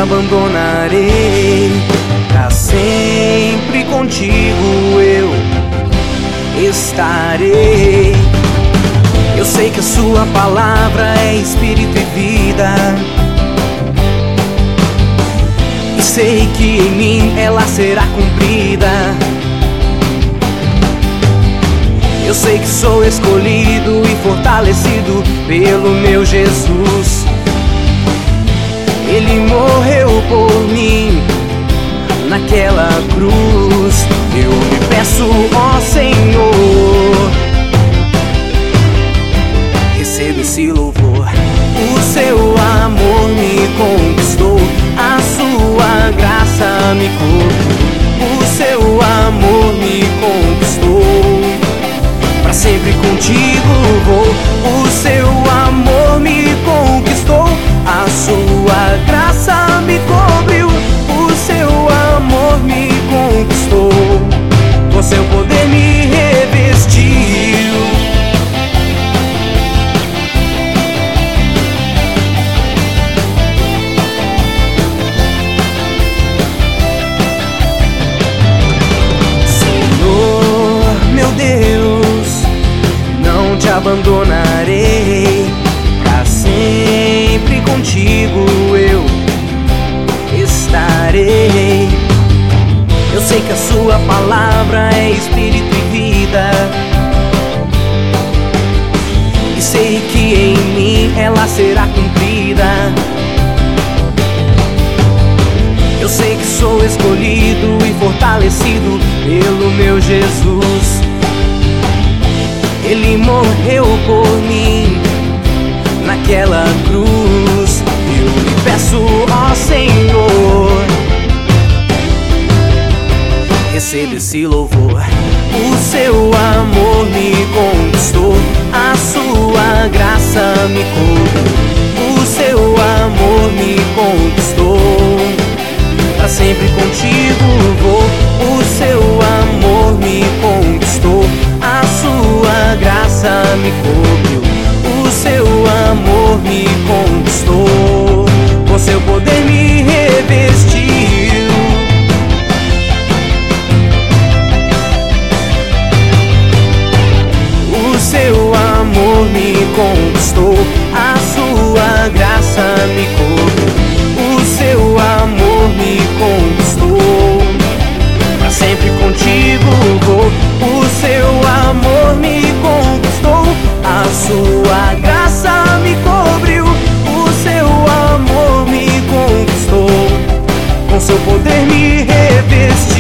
abandonarei, pra sempre contigo eu estarei. Eu sei que a sua palavra é espírito e vida, e sei que em mim ela será cumprida. Eu sei que sou escolhido e fortalecido pelo meu Jesus. Ele morreu por mim naquela cruz. Eu lhe peço, ó Senhor, receba esse louvor. O seu amor me conquistou, a sua graça me cobriu. O seu amor me conquistou, pra sempre contigo vou. O seu amor me conquistou, a sua graça me cobriu. O seu amor me conquistou, com seu poder me revestiu. Senhor, meu Deus, não te abandonarei, pra sempre contigo eu estarei. Eu sei que a sua palavra é espírito e vida, e sei que em mim ela será cumprida. Eu sei que sou escolhido e fortalecido pelo meu Jesus. Ele morreu por mim naquela cruz. Eu lhe peço, ó Senhor, receba esse louvor. O seu amor me conquistou, a sua graça me cobriu. O seu amor me conquistou, pra sempre contigo vou. O seu amor me conquistou, a sua graça me cobriu. O seu amor me conquistou, com seu poder me revestiu. O seu amor me conquistou, a sua graça me cobriu. O seu amor me conquistou, pra sempre contigo vou. O seu amor me conquistou, a sua graça me cobriu. O seu amor me conquistou, com seu poder me revestiu.